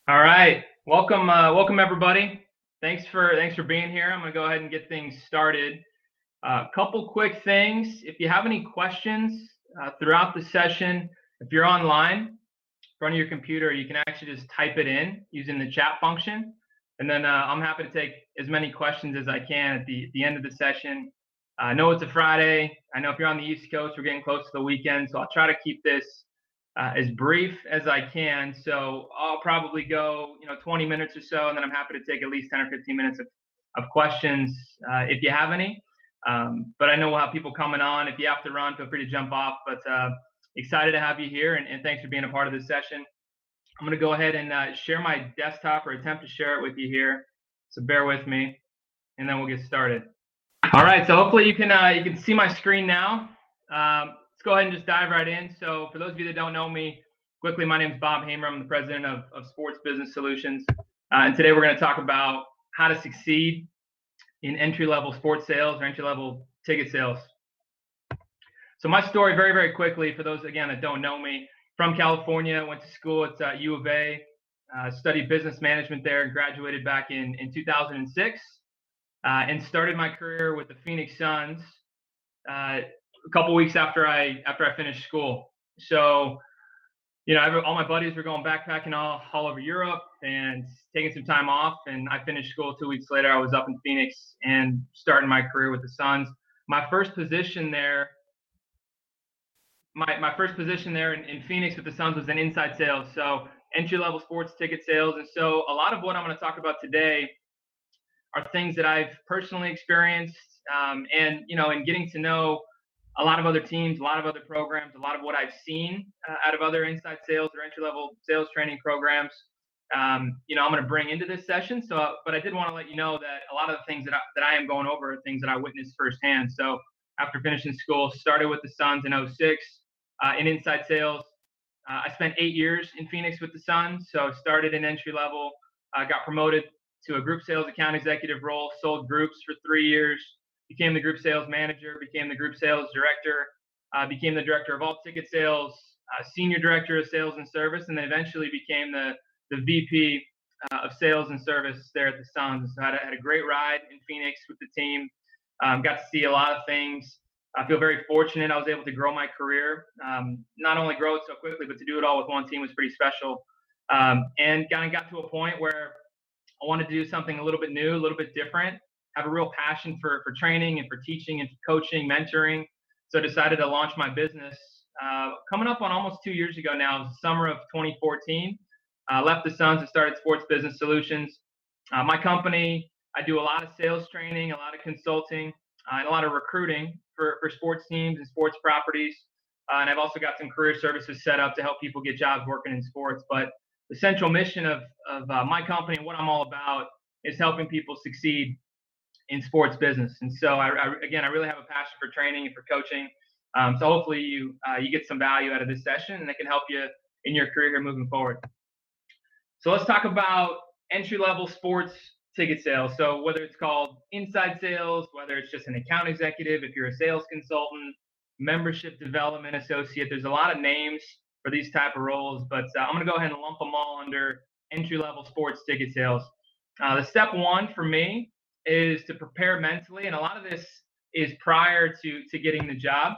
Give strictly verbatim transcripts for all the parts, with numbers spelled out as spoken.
All right, welcome, uh, welcome everybody. Thanks for thanks for being here. I'm gonna go ahead and get things started. A uh, couple quick things. If you have any questions uh, throughout the session, if you're online in front of your computer, you can actually just type it in using the chat function, and then uh, I'm happy to take as many questions as I can at the at the end of the session. Uh, I know it's a Friday. I know if you're on the East Coast, we're getting close to the weekend, so I'll try to keep this uh, as brief as I can. So I'll probably go, you know, twenty minutes or so, and then I'm happy to take at least ten or fifteen minutes of, of questions uh, if you have any. Um, but I know we'll have people coming on. If you have to run, feel free to jump off. But uh, excited to have you here, and, and thanks for being a part of this session. I'm going to go ahead and uh, share my desktop or attempt to share it with you here. So bear with me, and then we'll get started. All right, so hopefully you can uh, you can see my screen now. Um, let's go ahead and just dive right in. So for those of you that don't know me, quickly, my name is Bob Hamer. I'm the president of, of Sports Business Solutions. Uh, and today we're going to talk about how to succeed in entry-level sports sales or entry-level ticket sales. So my story, very, very quickly, for those, again, that don't know me, from California, went to school at uh, U of A, uh, studied business management there, and graduated back in, in two thousand six. Uh, and started my career with the Phoenix Suns uh, a couple weeks after I after I finished school. So, you know, every, all my buddies were going backpacking all, all over Europe and taking some time off. And I finished school two weeks later. I was up in Phoenix and starting my career with the Suns. My first position there, my, my first position there in, in Phoenix with the Suns was in inside sales. So entry-level sports ticket sales. And so a lot of what I'm going to talk about today are things that I've personally experienced, um, and, you know, in getting to know a lot of other teams, a lot of other programs, a lot of what I've seen uh, out of other inside sales or entry-level sales training programs, um, you know, I'm going to bring into this session. So, but I did want to let you know that a lot of the things that I, that I am going over are things that I witnessed firsthand. So after finishing school, started with the Suns in oh six uh, in inside sales. Uh, I spent eight years in Phoenix with the Suns. So started in entry-level, uh, got promoted to a group sales account executive role, sold groups for three years, became the group sales manager, became the group sales director, uh, became the director of all ticket sales, uh, senior director of sales and service, and then eventually became the, the V P uh, of sales and service there at the Suns. So I had a, had a great ride in Phoenix with the team, um, got to see a lot of things. I feel very fortunate I was able to grow my career, um, not only grow it so quickly, but to do it all with one team was pretty special. Um, and kind of got to a point where I wanted to do something a little bit new, a little bit different, have a real passion for, for training and for teaching and coaching, mentoring. So I decided to launch my business uh, coming up on almost two years ago now. It was the summer of twenty fourteen. I uh, left the Suns and started Sports Business Solutions. Uh, my company, I do a lot of sales training, a lot of consulting, uh, and a lot of recruiting for, for sports teams and sports properties. Uh, and I've also got some career services set up to help people get jobs working in sports. But the central mission of, of uh, my company and what I'm all about is helping people succeed in sports business. And so, I, I, again, I really have a passion for training and for coaching. Um, so hopefully you uh, you get some value out of this session, and it can help you in your career here moving forward. So let's talk about entry-level sports ticket sales. So whether it's called inside sales, whether it's just an account executive, if you're a sales consultant, membership development associate, there's a lot of names for these type of roles, but uh, I'm going to go ahead and lump them all under entry-level sports ticket sales. Uh, the step one for me is to prepare mentally, and a lot of this is prior to, to getting the job.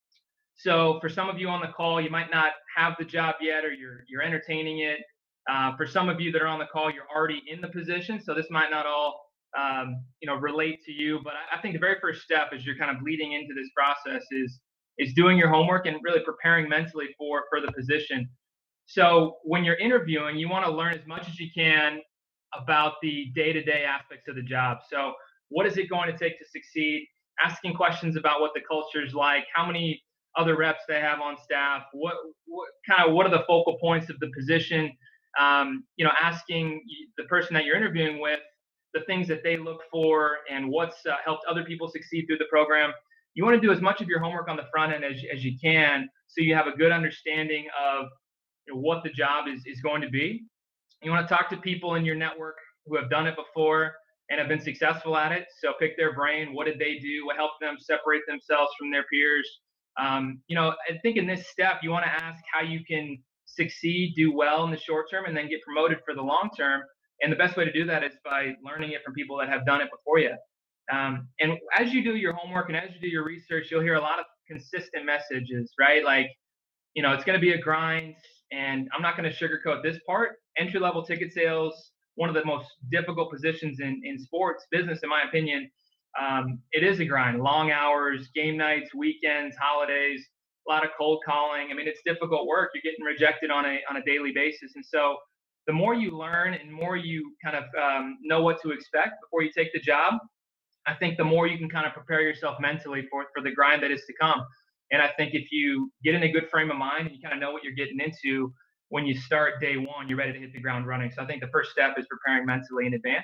So for some of you on the call, you might not have the job yet, or you're, you're entertaining it. Uh, for some of you that are on the call, you're already in the position, so this might not all um, you know, relate to you, but I, I think the very first step as you're kind of leading into this process is is doing your homework and really preparing mentally for, for the position. So when you're interviewing, you want to learn as much as you can about the day-to-day aspects of the job. So what is it going to take to succeed? Asking questions about what the culture is like, how many other reps they have on staff, what, what kind of what are the focal points of the position? Um, you know, asking the person that you're interviewing with the things that they look for and what's uh, helped other people succeed through the program. You want to do as much of your homework on the front end as, as you can, so you have a good understanding of, you know, what the job is, is going to be. You want to talk to people in your network who have done it before and have been successful at it. So pick their brain. What did they do? What helped them separate themselves from their peers? Um, you know, I think in this step, you want to ask how you can succeed, do well in the short term, and then get promoted for the long term. And the best way to do that is by learning it from people that have done it before you. Um, and as you do your homework and as you do your research, you'll hear a lot of consistent messages, right? Like, you know, it's going to be a grind, and I'm not going to sugarcoat this part. Entry level ticket sales, one of the most difficult positions in, in sports business, in my opinion. Um, it is a grind, long hours, game nights, weekends, holidays, a lot of cold calling. I mean, it's difficult work. You're getting rejected on a, on a daily basis. And so the more you learn and more you kind of um, know what to expect before you take the job, I think the more you can kind of prepare yourself mentally for, for the grind that is to come. And I think if you get in a good frame of mind and you kind of know what you're getting into, when you start day one, you're ready to hit the ground running. So I think the first step is preparing mentally in advance.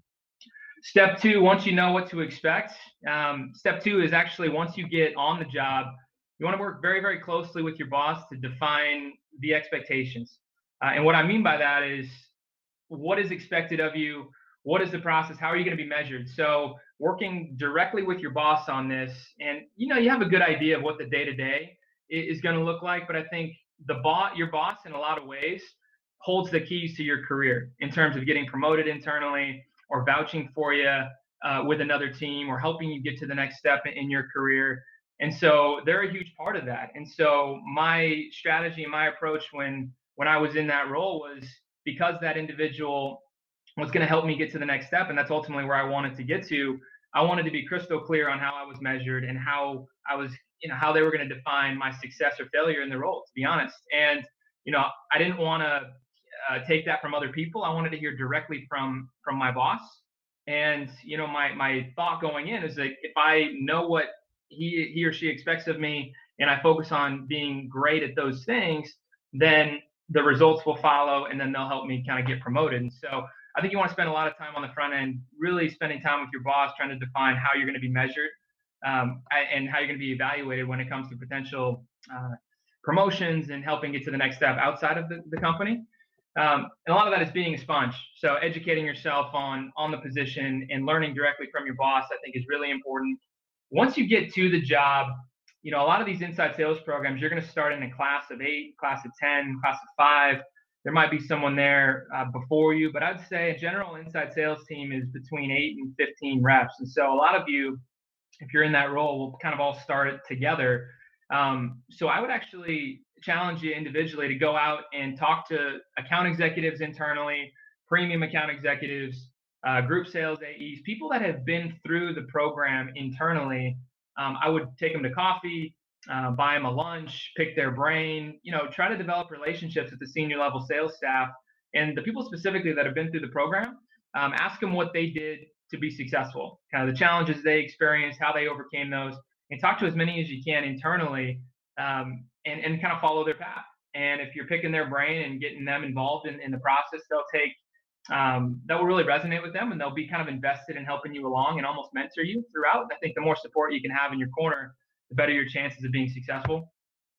Step two, once you know what to expect, um, step two is actually once you get on the job, you want to work very, very closely with your boss to define the expectations. Uh, and what I mean by that is what is expected of you? What is the process? How are you going to be measured? So working directly with your boss on this, and you know, you have a good idea of what the day-to-day is going to look like, but I think the boss, your boss in a lot of ways holds the keys to your career in terms of getting promoted internally or vouching for you uh, with another team or helping you get to the next step in your career. And so they're a huge part of that. And so my strategy and my approach when when I was in that role was, because that individual was going to help me get to the next step, and that's ultimately where I wanted to get to, I wanted to be crystal clear on how I was measured and how I was, you know, how they were going to define my success or failure in the role, to be honest. And, you know, I didn't want to uh, take that from other people. I wanted to hear directly from from my boss. And, you know, my my thought going in is that if I know what he he or she expects of me and I focus on being great at those things, then the results will follow, and then they'll help me kind of get promoted. And so I think you want to spend a lot of time on the front end, really spending time with your boss, trying to define how you're going to be measured um, and how you're going to be evaluated when it comes to potential uh, promotions and helping get to the next step outside of the, the company. Um, and a lot of that is being a sponge. So educating yourself on, on the position and learning directly from your boss, I think, is really important. Once you get to the job, you know, a lot of these inside sales programs, you're going to start in a class of eight, class of ten, class of five. There might be someone there uh, before you, but I'd say a general inside sales team is between eight and fifteen reps. And so a lot of you, if you're in that role, will kind of all start it together. Um, so I would actually challenge you individually to go out and talk to account executives internally, premium account executives, uh, group sales A Es, people that have been through the program internally. Um, I would take them to coffee, uh, buy them a lunch, pick their brain, you know, try to develop relationships with the senior level sales staff and the people specifically that have been through the program. Um, ask them what they did to be successful, kind of the challenges they experienced, how they overcame those, and talk to as many as you can internally um, and, and kind of follow their path. And if you're picking their brain and getting them involved in, in the process, they'll take Um, that will really resonate with them, and they'll be kind of invested in helping you along and almost mentor you throughout. I think the more support you can have in your corner, the better your chances of being successful.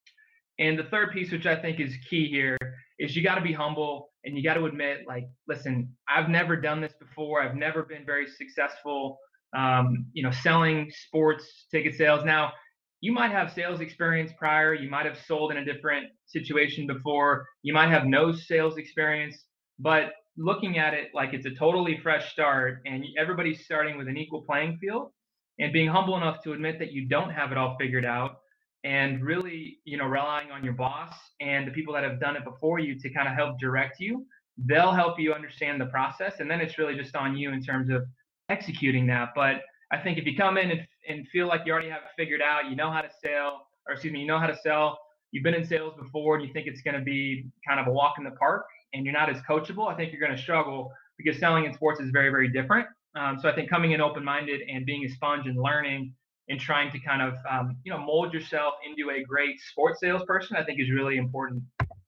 And the third piece, which I think is key here, is you got to be humble and you got to admit, like, listen, I've never done this before. I've never been very successful, um, you know, selling sports ticket sales. Now, you might have sales experience prior. You might have sold in a different situation before. You might have no sales experience, but looking at it like it's a totally fresh start and everybody's starting with an equal playing field, and being humble enough to admit that you don't have it all figured out, and really, you know, relying on your boss and the people that have done it before you to kind of help direct you. They'll help you understand the process, and then it's really just on you in terms of executing that. But I think if you come in and, and feel like you already have it figured out, you know how to sell, or excuse me, you know how to sell, you've been in sales before, and you think it's going to be kind of a walk in the park, and you're not as coachable, I think you're going to struggle, because selling in sports is very, very different. Um, so I think coming in open-minded and being a sponge and learning and trying to kind of, um, you know, mold yourself into a great sports salesperson, I think is really important.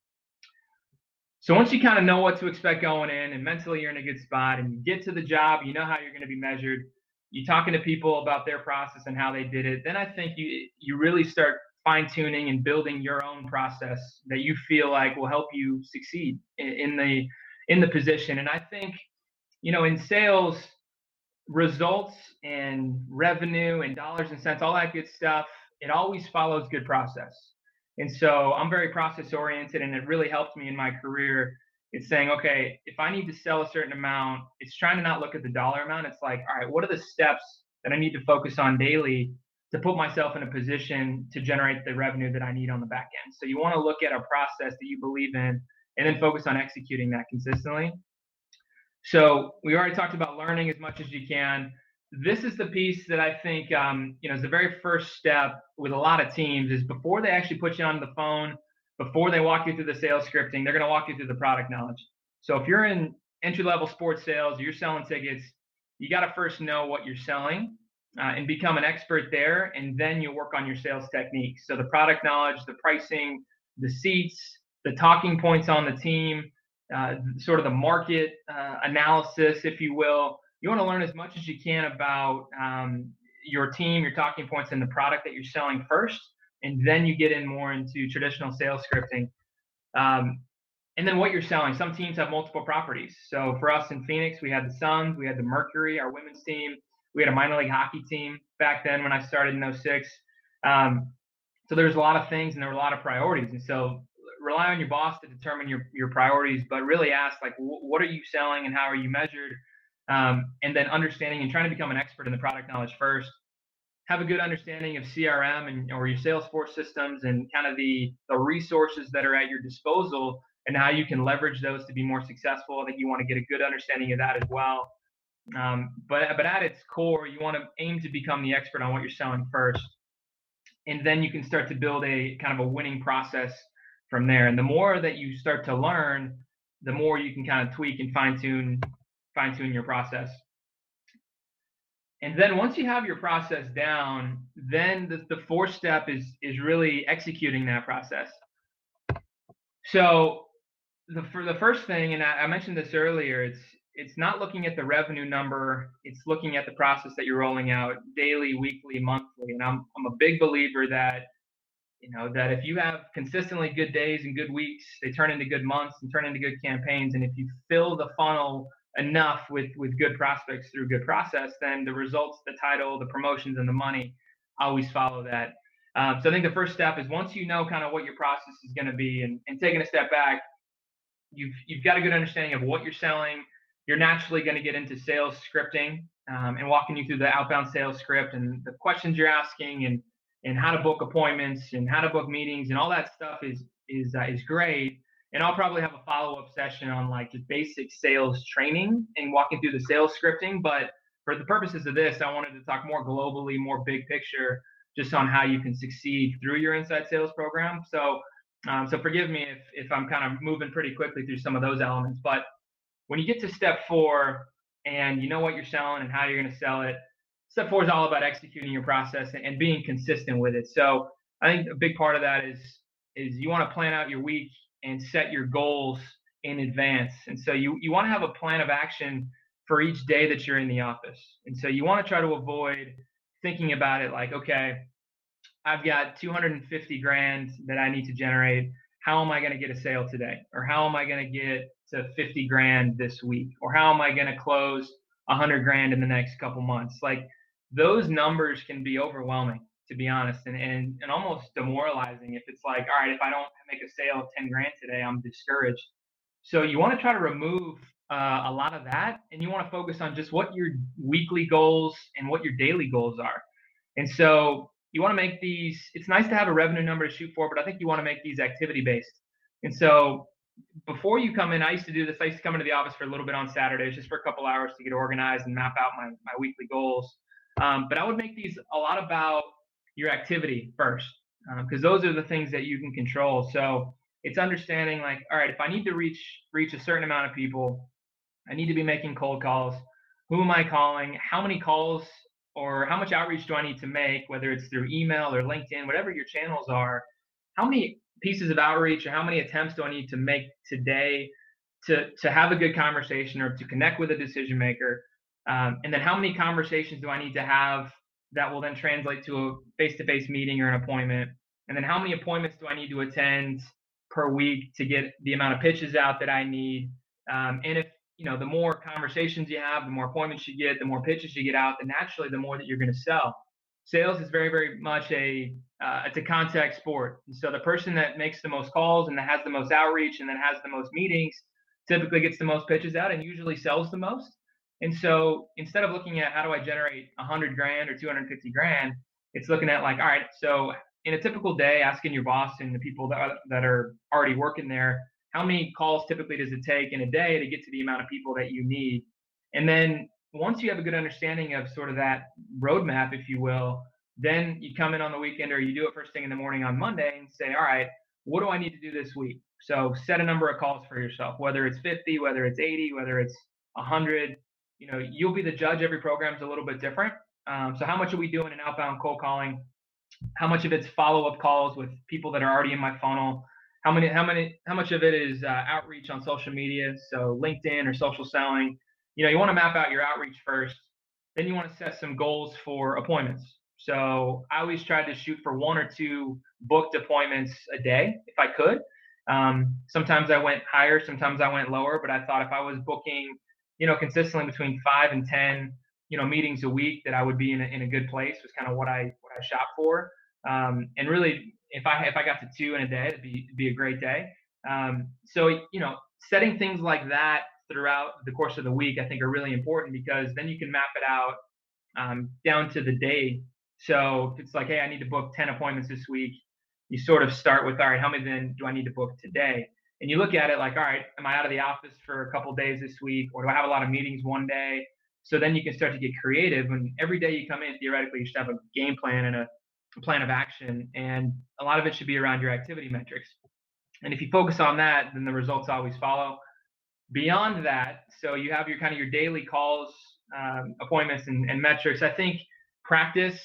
So once you kind of know what to expect going in and mentally you're in a good spot and you get to the job, you know how you're going to be measured, you're talking to people about their process and how they did it, then I think you you really start fine-tuning and building your own process that you feel like will help you succeed in, in the in the position. And I think, you know, in sales, results and revenue and dollars and cents, all that good stuff, it always follows good process. And so I'm very process oriented, and it really helped me in my career. It's saying, okay, if I need to sell a certain amount, it's trying to not look at the dollar amount. It's like, all right, what are the steps that I need to focus on daily to put myself in a position to generate the revenue that I need on the back end? So you want to look at a process that you believe in and then focus on executing that consistently. So we already talked about learning as much as you can. This is the piece that I think, um, you know, is the very first step with a lot of teams is before they actually put you on the phone, before they walk you through the sales scripting, they're going to walk you through the product knowledge. So if you're in entry-level sports sales, you're selling tickets, you got to first know what you're selling uh, and become an expert there, and then you work on your sales techniques. So the product knowledge, the pricing, the seats, the talking points on the team, uh, sort of the market uh, analysis, if you will. You want to learn as much as you can about um, your team, your talking points, and the product that you're selling first, and then you get in more into traditional sales scripting. Um, and then what you're selling. Some teams have multiple properties. So for us in Phoenix, we had the Suns, we had the Mercury, our women's team. We had a minor league hockey team back then when I started in oh six. Um, so there's a lot of things and there were a lot of priorities. And so rely on your boss to determine your, your priorities, but really ask, like, what are you selling and how are you measured? Um, and then understanding and trying to become an expert in the product knowledge first. Have a good understanding of C R M and or your Salesforce systems and kind of the, the resources that are at your disposal and how you can leverage those to be more successful. I think you want to get a good understanding of that as well. Um, but, but at its core, you want to aim to become the expert on what you're selling first. And then you can start to build a kind of a winning process from there. And the more that you start to learn, the more you can kind of tweak and fine tune, fine tune your process. And then once you have your process down, then the, the fourth step is, is really executing that process. So the, for the first thing, and I, I mentioned this earlier, it's, it's not looking at the revenue number. It's looking at the process that you're rolling out daily, weekly, monthly. And I'm, I'm a big believer that, you know, that if you have consistently good days and good weeks, they turn into good months and turn into good campaigns. And if you fill the funnel enough with, with good prospects through good process, then the results, the title, the promotions, and the money always follow that. Um, so I think the first step is once you know kind of what your process is going to be, and, and taking a step back, you've, you've got a good understanding of what you're selling. You're naturally going to get into sales scripting um, and walking you through the outbound sales script and the questions you're asking and, and how to book appointments and how to book meetings and all that stuff is, is, uh, is great. And I'll probably have a follow-up session on like just basic sales training and walking through the sales scripting. But for the purposes of this, I wanted to talk more globally, more big picture, just on how you can succeed through your inside sales program. So, um, so forgive me if, if I'm kind of moving pretty quickly through some of those elements. But when you get to step four and you know what you're selling and how you're going to sell it, step four is all about executing your process and, and being consistent with it. So I think a big part of that is, is you want to plan out your week and set your goals in advance. And so you, you want to have a plan of action for each day that you're in the office. And so you want to try to avoid thinking about it like, okay, I've got two hundred fifty grand that I need to generate. How am I going to get a sale today? Or how am I going to get to fifty grand this week? Or how am I going to close one hundred grand in the next couple months? Like those numbers can be overwhelming, to be honest, and, and, and almost demoralizing if it's like, all right, if I don't make a sale of ten grand today, I'm discouraged. So you want to try to remove uh, a lot of that, and you want to focus on just what your weekly goals and what your daily goals are. And so you want to make these, it's nice to have a revenue number to shoot for, but I think you want to make these activity based. And so before you come in, I used to do this. I used to come into the office for a little bit on Saturdays, just for a couple hours to get organized and map out my, my weekly goals. Um, but I would make these a lot about your activity first, because um, those are the things that you can control. So it's understanding like, all right, if I need to reach reach a certain amount of people, I need to be making cold calls. Who am I calling? How many calls or how much outreach do I need to make, whether it's through email or LinkedIn, whatever your channels are? How many pieces of outreach or how many attempts do I need to make today to, to have a good conversation or to connect with a decision maker? Um, and then how many conversations do I need to have that will then translate to a face-to-face meeting or an appointment? And then how many appointments do I need to attend per week to get the amount of pitches out that I need? Um, and if, you know, the more conversations you have, the more appointments you get, the more pitches you get out, then naturally the more that you're going to sell. Sales is very, very much a uh, it's a contact sport. And so the person that makes the most calls and that has the most outreach and that has the most meetings typically gets the most pitches out and usually sells the most. And so instead of looking at how do I generate a hundred grand or two hundred fifty grand, it's looking at like, all right, so in a typical day, asking your boss and the people that are, that are already working there, how many calls typically does it take in a day to get to the amount of people that you need? And then once you have a good understanding of sort of that roadmap, if you will, then you come in on the weekend or you do it first thing in the morning on Monday and say, all right, what do I need to do this week? So set a number of calls for yourself, whether it's fifty, whether it's eighty, whether it's one hundred. You know, you'll be the judge. Every program's a little bit different. Um, so how much are we doing in outbound cold calling? How much of it's follow-up calls with people that are already in my funnel? How many, how many, how much of it is uh, outreach on social media? So LinkedIn or social selling. You know, you want to map out your outreach first. Then you want to set some goals for appointments. So I always tried to shoot for one or two booked appointments a day if I could. Um, sometimes I went higher, sometimes I went lower, but I thought if I was booking, you know, consistently between five and ten, you know, meetings a week, that I would be in a, in a good place was kind of what I what I shot for. Um, and really, if I if I got to two in a day, it'd be it'd be a great day. Um, so you know, setting things like that throughout the course of the week, I think, are really important because then you can map it out um, down to the day. So if it's like, hey, I need to book ten appointments this week, you sort of start with, all right, how many then do I need to book today? And you look at it like, all right, am I out of the office for a couple of days this week, or do I have a lot of meetings one day? So then you can start to get creative. And every day you come in, theoretically, you should have a game plan and a, a plan of action. And a lot of it should be around your activity metrics. And if you focus on that, then the results always follow. Beyond that, so you have your kind of your daily calls, um, appointments, and, and metrics. I think practice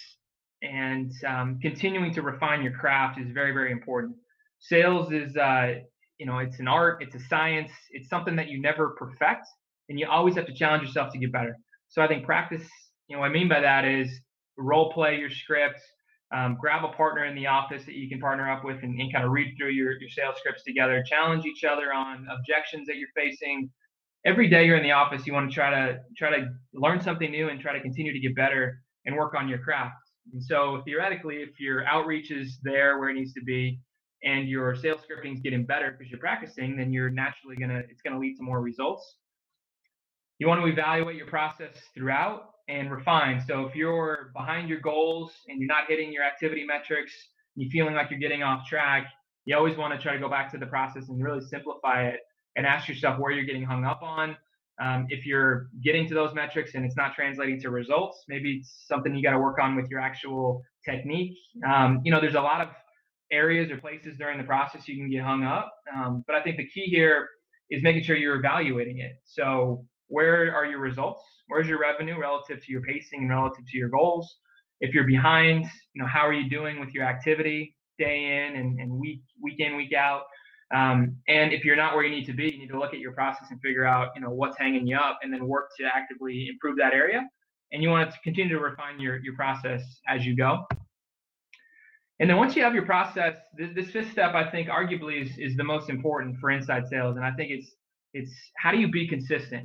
and um, continuing to refine your craft is very, very important. Sales is, uh, you know, it's an art, it's a science, it's something that you never perfect, and you always have to challenge yourself to get better. So I think practice, you know, what I mean by that is role play your scripts, um, grab a partner in the office that you can partner up with and, and kind of read through your, your sales scripts together, challenge each other on objections that you're facing. Every day you're in the office, you want to try to try to learn something new and try to continue to get better and work on your craft. And so theoretically, if your outreach is there where it needs to be and your sales scripting is getting better because you're practicing, then you're naturally going to, it's going to lead to more results. You want to evaluate your process throughout and refine. So if you're behind your goals and you're not hitting your activity metrics, you're feeling like you're getting off track, you always want to try to go back to the process and really simplify it and ask yourself where you're getting hung up on. Um, if you're getting to those metrics and it's not translating to results, maybe it's something you got to work on with your actual technique. Um, you know, there's a lot of areas or places during the process you can get hung up. Um, but I think the key here is making sure you're evaluating it. So where are your results? Where's your revenue relative to your pacing and relative to your goals? If you're behind, you know, how are you doing with your activity day in and, and week, week in, week out? Um, and if you're not where you need to be, you need to look at your process and figure out, you know, what's hanging you up and then work to actively improve that area. And you want to continue to refine your, your process as you go. And then once you have your process, this, this fifth step, I think arguably is, is the most important for inside sales. And I think it's, it's how do you be consistent?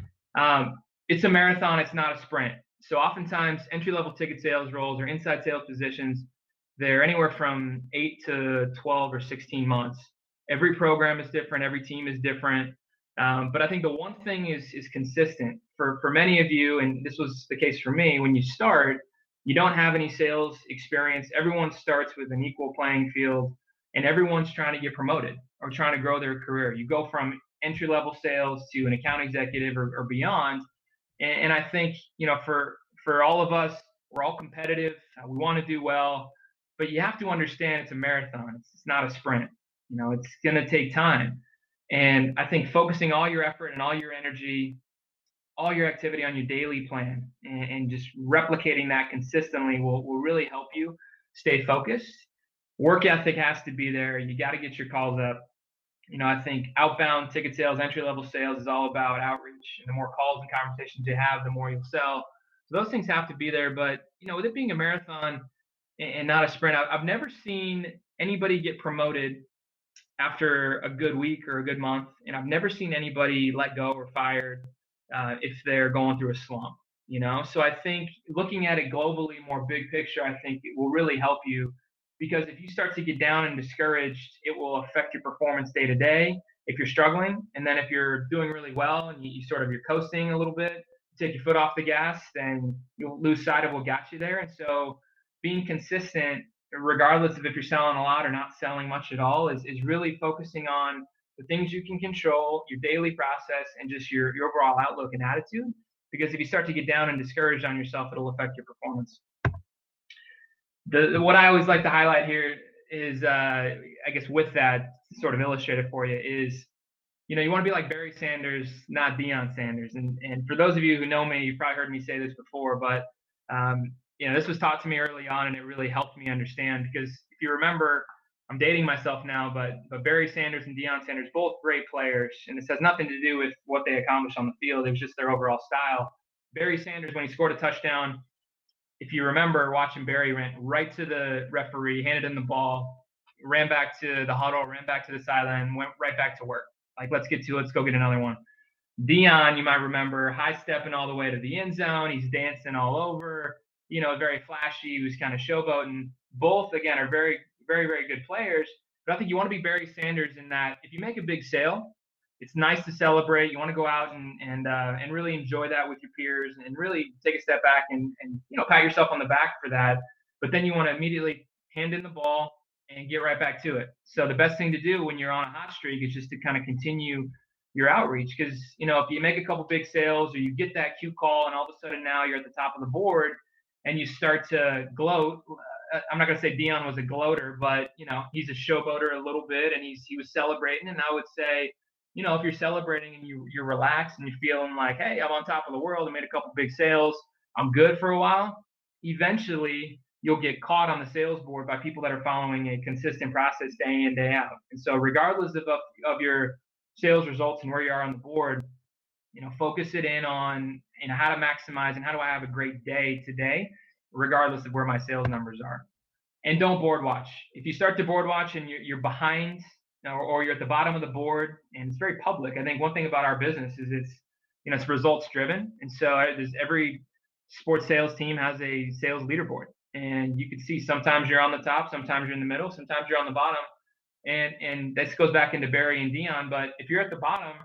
Um, it's a marathon. It's not a sprint. So oftentimes entry-level ticket sales roles or inside sales positions, they're anywhere from eight to twelve or sixteen months. Every program is different. Every team is different. Um, but I think the one thing is is consistent for, for many of you, and this was the case for me, when you start, you don't have any sales experience. Everyone starts with an equal playing field, and everyone's trying to get promoted or trying to grow their career. You go from entry-level sales to an account executive or, or beyond. And, and I think, you know, for, for all of us, we're all competitive. Uh, we want to do well, but you have to understand it's a marathon. It's, it's not a sprint. You know, it's going to take time. And I think focusing all your effort and all your energy, all your activity on your daily plan and, and just replicating that consistently will, will really help you stay focused. Work ethic has to be there. You got to get your calls up. You know, I think outbound ticket sales, entry-level sales is all about outreach. And the more calls and conversations you have, the more you'll sell. So those things have to be there. But, you know, with it being a marathon and not a sprint, I've never seen anybody get promoted after a good week or a good month. And I've never seen anybody let go or fired uh, if they're going through a slump. you know? So I think looking at it globally, more big picture, I think it will really help you, because if you start to get down and discouraged, it will affect your performance day to day if you're struggling. And then if you're doing really well and you, you sort of you're coasting a little bit, take your foot off the gas, then you'll lose sight of what got you there. And so being consistent, regardless of if you're selling a lot or not selling much at all, is, is really focusing on the things you can control, your daily process, and just your, your overall outlook and attitude. Because if you start to get down and discouraged on yourself, it'll affect your performance. The, what I always like to highlight here is, uh, I guess with that sort of illustrated for you is, you know, you want to be like Barry Sanders, not Deion Sanders. And and for those of you who know me, you've probably heard me say this before, but um, you know, this was taught to me early on, and it really helped me understand. Because if you remember, I'm dating myself now, but but Barry Sanders and Deion Sanders, both great players, and this has nothing to do with what they accomplished on the field. It was just their overall style. Barry Sanders, when he scored a touchdown, if you remember watching Barry, ran right to the referee, handed him the ball, ran back to the huddle, ran back to the sideline, went right back to work. Like, let's get to it. Let's go get another one. Deion, you might remember, high stepping all the way to the end zone. He's dancing all over, you know, very flashy. He was kind of showboating. Both, again, are very, very, very good players. But I think you want to be Barry Sanders in that if you make a big sale, it's nice to celebrate. You want to go out and and uh, and really enjoy that with your peers, and really take a step back and and you know, pat yourself on the back for that. But then you want to immediately hand in the ball and get right back to it. So the best thing to do when you're on a hot streak is just to kind of continue your outreach. Because, you know, if you make a couple big sales or you get that cue call and all of a sudden now you're at the top of the board and you start to gloat, uh, I'm not going to say Deion was a gloater, but, you know, he's a showboater a little bit, and he's he was celebrating. And I would say, you know, if you're celebrating and you, you're relaxed and you're feeling like, hey, I'm on top of the world, I made a couple big sales, I'm good for a while, eventually you'll get caught on the sales board by people that are following a consistent process day in, day out. And so regardless of, of your sales results and where you are on the board, you know, focus it in on, you know, how to maximize and how do I have a great day today, regardless of where my sales numbers are. And don't board watch. If you start to board watch and you're, you're behind, or, or you're at the bottom of the board, and it's very public. I think one thing about our business is it's, you know, it's results driven. And so there's every sports sales team has a sales leaderboard. And you can see sometimes you're on the top, sometimes you're in the middle, sometimes you're on the bottom. And and this goes back into Barry and Deion. But if you're at the bottom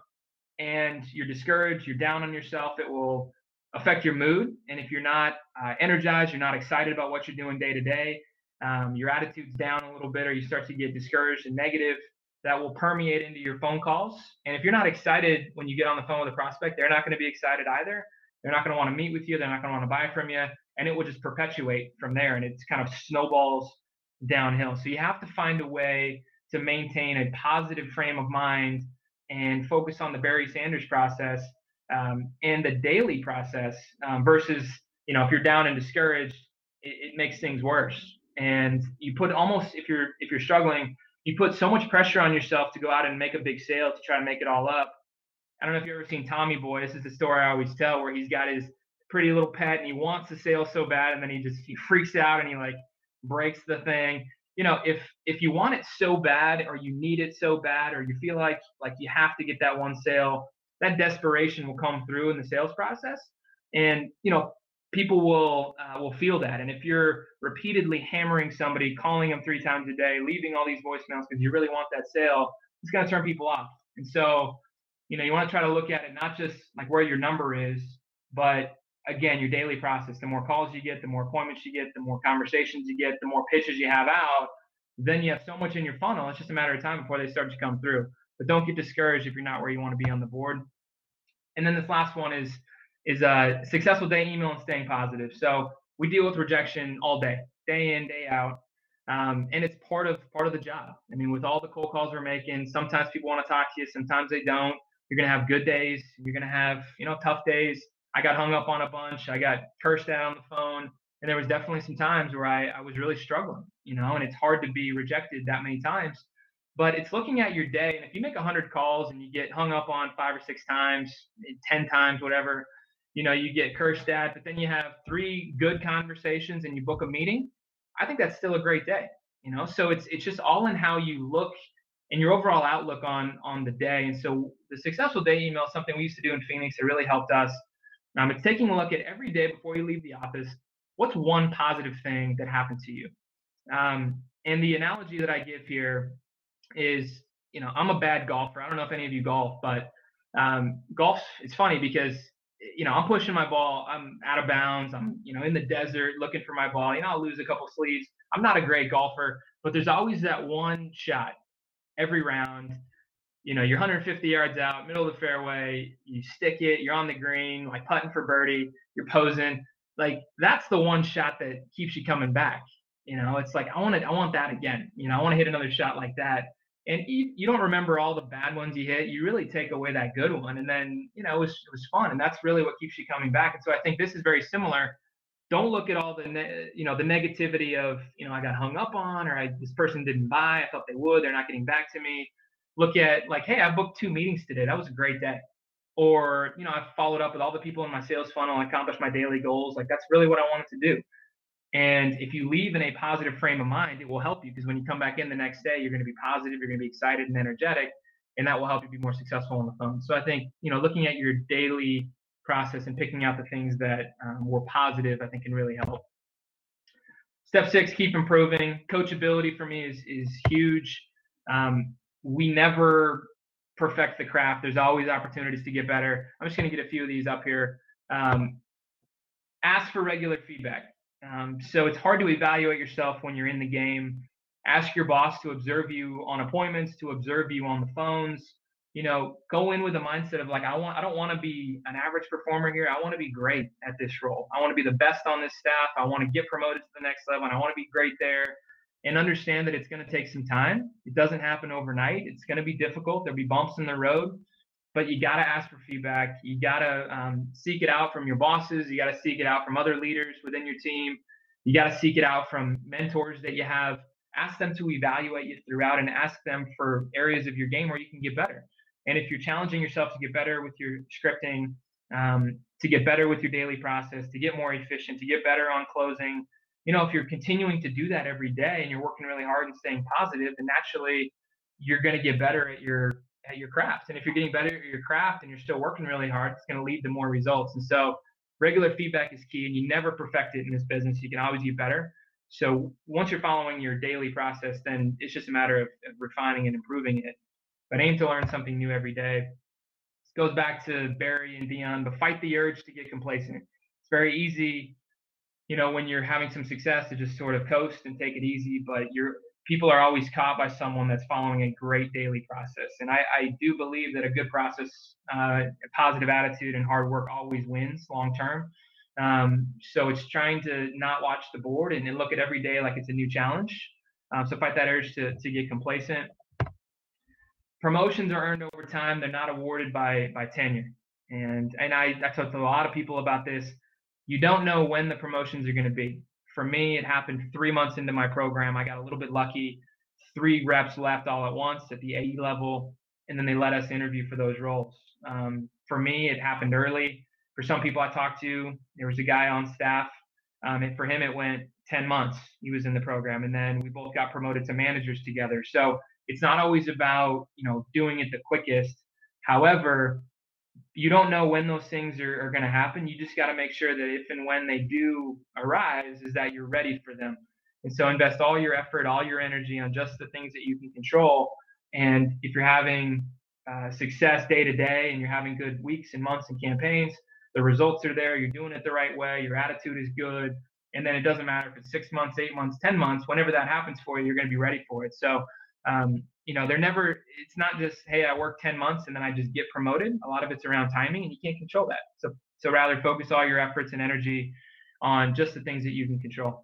and you're discouraged, you're down on yourself, it will affect your mood. And if you're not uh, energized, you're not excited about what you're doing day to day, um, your attitude's down a little bit, or you start to get discouraged and negative, that will permeate into your phone calls. And if you're not excited when you get on the phone with a prospect, they're not going to be excited either. They're not going to want to meet with you. They're not going to want to buy from you. And it will just perpetuate from there. And it's kind of snowballs downhill. So you have to find a way to maintain a positive frame of mind and focus on the Barry Sanders process um, and the daily process um, versus, you know, if you're down and discouraged, it, it makes things worse. And you put almost, if you're if you're struggling, you put so much pressure on yourself to go out and make a big sale to try to make it all up. I don't know if you've ever seen Tommy Boy. This is the story I always tell, where he's got his pretty little pet and he wants the sale so bad, and then he just he freaks out and he like breaks the thing. You know, if if you want it so bad, or you need it so bad, or you feel like like you have to get that one sale, that desperation will come through in the sales process. And you know, people will uh, will feel that. And if you're repeatedly hammering somebody, calling them three times a day, leaving all these voicemails because you really want that sale, it's going to turn people off. And so, you know, you want to try to look at it not just like where your number is, but again, your daily process. The more calls you get, the more appointments you get, the more conversations you get, the more pitches you have out, then you have so much in your funnel. It's just a matter of time before they start to come through. But don't get discouraged if you're not where you want to be on the board. And then this last one is is a successful day email and staying positive. So we deal with rejection all day, day in, day out. Um, and it's part of part of the job. I mean, with all the cold calls we're making, sometimes people want to talk to you, sometimes they don't. You're going to have good days. You're going to have, you know, tough days. I got hung up on a bunch. I got cursed out on the phone. And there was definitely some times where I, I was really struggling, you know, and it's hard to be rejected that many times. But it's looking at your day. And if you make one hundred calls and you get hung up on five or six times, ten times, whatever, you know, you get cursed at, but then you have three good conversations and you book a meeting, I think that's still a great day, you know? So it's it's just all in how you look and your overall outlook on on the day. And so the successful day email is something we used to do in Phoenix. It really helped us. Um, it's taking a look at every day before you leave the office, what's one positive thing that happened to you? Um, and the analogy that I give here is, you know, I'm a bad golfer. I don't know if any of you golf, but um, golf, it's funny because, you know, I'm pushing my ball. I'm out of bounds. I'm, you know, in the desert looking for my ball. You know, I'll lose a couple sleeves. I'm not a great golfer, but there's always that one shot every round. You know, you're one hundred fifty yards out, middle of the fairway, you stick it, you're on the green, like putting for birdie, you're posing. Like that's the one shot that keeps you coming back. You know, it's like I want to, I want that again. You know, I want to hit another shot like that. And you, you don't remember all the bad ones you hit. You really take away that good one, and then you know it was it was fun, and that's really what keeps you coming back. And so I think this is very similar. Don't look at all the ne- you know the negativity of you know I got hung up on, or I, this person didn't buy. I thought they would. They're not getting back to me. Look at like, hey, I booked two meetings today. That was a great day. Or you know I followed up with all the people in my sales funnel and accomplished my daily goals. Like that's really what I wanted to do. And if you leave in a positive frame of mind, it will help you because when you come back in the next day, you're going to be positive, you're going to be excited and energetic, and that will help you be more successful on the phone. So I think, you know, looking at your daily process and picking out the things that um, were positive, I think can really help. Step six, keep improving. Coachability for me is, is huge. Um, we never perfect the craft. There's always opportunities to get better. I'm just going to get a few of these up here. Um, ask for regular feedback. Um, so it's hard to evaluate yourself when you're in the game. Ask your boss to observe you on appointments, to observe you on the phones. You know, go in with a mindset of like, I want, I don't want to be an average performer here. I want to be great at this role. I want to be the best on this staff. I want to get promoted to the next level, and I want to be great there. And understand that it's going to take some time. It doesn't happen overnight. It's going to be difficult. There'll be bumps in the road, but you got to ask for feedback. You got to um, seek it out from your bosses. You got to seek it out from other leaders within your team. You got to seek it out from mentors that you have. Ask them to evaluate you throughout and ask them for areas of your game where you can get better. And if you're challenging yourself to get better with your scripting, um, to get better with your daily process, to get more efficient, to get better on closing, you know, if you're continuing to do that every day and you're working really hard and staying positive, then naturally you're going to get better at your at your craft. And if you're getting better at your craft and you're still working really hard, it's going to lead to more results. And so regular feedback is key, and you never perfect it in this business. You can always get better. So once you're following your daily process, then it's just a matter of, of refining and improving it. But aim to learn something new every day. This goes back to Barry and Dion, but fight the urge to get complacent. It's very easy, you know, when you're having some success to just sort of coast and take it easy, but you're people are always caught by someone that's following a great daily process. And I, I do believe that a good process, uh, a positive attitude and hard work always wins long term. Um, so it's trying to not watch the board and, and look at every day like it's a new challenge. Um, so fight that urge to, to get complacent. Promotions are earned over time. They're not awarded by by tenure. And and I, I talked to a lot of people about this. You don't know when the promotions are going to be. For me, it happened three months into my program. I got a little bit lucky. Three reps left all at once at the A E level, and then they let us interview for those roles. Um, for me, it happened early. For some people I talked to, there was a guy on staff, um, and for him, it went ten months. He was in the program, and then we both got promoted to managers together. So it's not always about you know doing it the quickest. However, you don't know when those things are, are going to happen. You just got to make sure that if and when they do arise, is that you're ready for them. And so invest all your effort, all your energy on just the things that you can control. And if you're having uh, success day to day and you're having good weeks and months and campaigns, the results are there. You're doing it the right way. Your attitude is good. And then it doesn't matter if it's six months, eight months, ten months, whenever that happens for you, you're going to be ready for it. So um, you know, they're never, it's not just, hey, I work ten months and then I just get promoted. A lot of it's around timing, and you can't control that. So, so rather focus all your efforts and energy on just the things that you can control.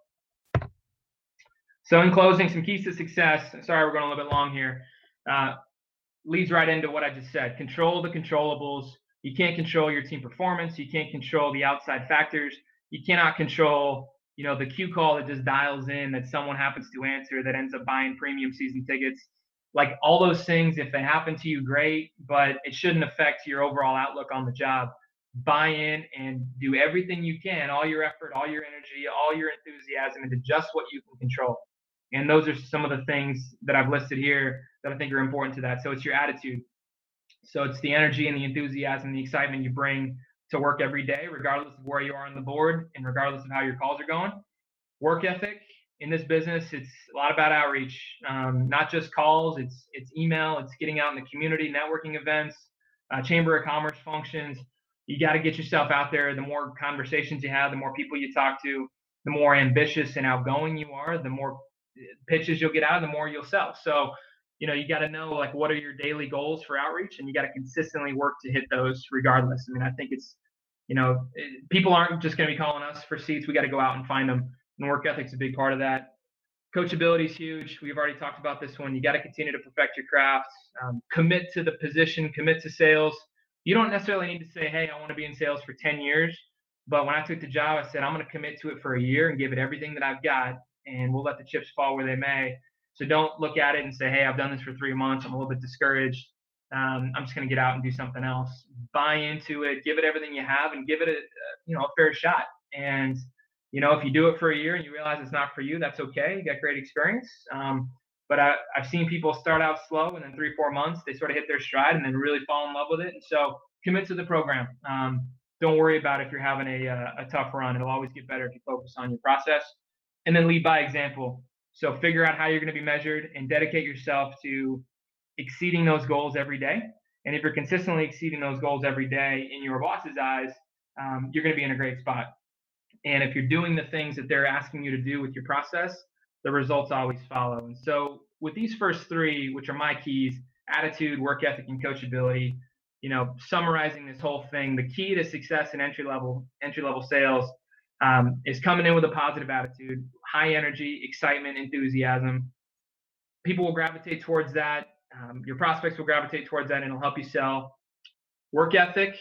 So in closing, some keys to success. Sorry, we're going a little bit long here. Uh, leads right into what I just said. Control the controllables. You can't control your team performance. You can't control the outside factors. You cannot control, you know, the cue call that just dials in that someone happens to answer that ends up buying premium season tickets. Like all those things, if they happen to you, great, but it shouldn't affect your overall outlook on the job. Buy in and do everything you can, all your effort, all your energy, all your enthusiasm into just what you can control. And those are some of the things that I've listed here that I think are important to that. So it's your attitude. So it's the energy and the enthusiasm, the excitement you bring to work every day, regardless of where you are on the board and regardless of how your calls are going. Work ethic in this business, it's a lot about outreach, um, not just calls. It's it's email. It's getting out in the community, networking events, uh, chamber of commerce functions. You got to get yourself out there. The more conversations you have, the more people you talk to, the more ambitious and outgoing you are, the more pitches you'll get out, the more you'll sell. So, you know, you got to know like what are your daily goals for outreach, and you got to consistently work to hit those regardless. I mean, I think it's, you know, it, people aren't just going to be calling us for seats. We got to go out and find them, and work ethic's a big part of that. Coachability is huge. We've already talked about this one. You got to continue to perfect your craft, um, commit to the position, commit to sales. You don't necessarily need to say, hey, I want to be in sales for ten years. But when I took the job, I said, I'm going to commit to it for a year and give it everything that I've got, and we'll let the chips fall where they may. So don't look at it and say, hey, I've done this for three months. I'm a little bit discouraged. Um, I'm just going to get out and do something else. Buy into it, give it everything you have, and give it a, you know, a fair shot. And, you know, if you do it for a year and you realize it's not for you, that's okay. You got great experience. Um, but I, I've seen people start out slow, and then three, four months, they sort of hit their stride and then really fall in love with it. And so commit to the program. Um, don't worry about if you're having a, a, a tough run. It'll always get better if you focus on your process. And then lead by example. So figure out how you're going to be measured and dedicate yourself to exceeding those goals every day. And if you're consistently exceeding those goals every day in your boss's eyes, um, you're going to be in a great spot. And if you're doing the things that they're asking you to do with your process, the results always follow. And so with these first three, which are my keys, attitude, work ethic, and coachability, you know, summarizing this whole thing, the key to success in entry level, entry level sales um, is coming in with a positive attitude, high energy, excitement, enthusiasm. People will gravitate towards that. Um, your prospects will gravitate towards that, and it'll help you sell. Work ethic,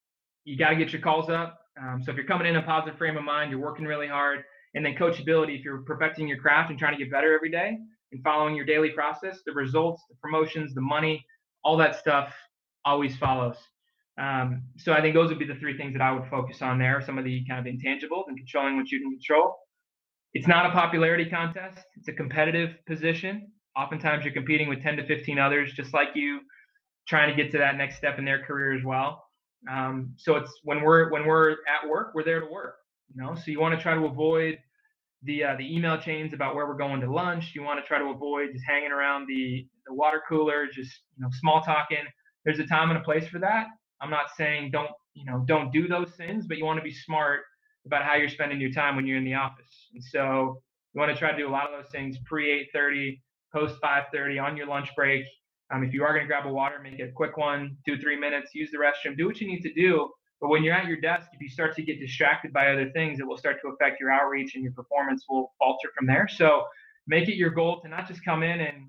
you got to get your calls up. Um, so if you're coming in a positive frame of mind, you're working really hard. And then coachability, if you're perfecting your craft and trying to get better every day and following your daily process, the results, the promotions, the money, all that stuff always follows. Um, so I think those would be the three things that I would focus on there, some of the kind of intangibles and controlling what you can control. It's not a popularity contest. It's a competitive position. Oftentimes you're competing with ten to fifteen others just like you, trying to get to that next step in their career as well. Um, so it's when we're when we're at work, we're there to work, you know. So you want to try to avoid the uh, the email chains about where we're going to lunch. You want to try to avoid just hanging around the the water cooler, just, you know, small talking. There's a time and a place for that. I'm not saying don't, you know, don't do those things, but you want to be smart about how you're spending your time when you're in the office. And so you want to try to do a lot of those things pre eight thirty, post five thirty, on your lunch break. Um, if you are going to grab a water, make it a quick one, two, three minutes, use the restroom, do what you need to do. But when you're at your desk, if you start to get distracted by other things, it will start to affect your outreach, and your performance will falter from there. So make it your goal to not just come in and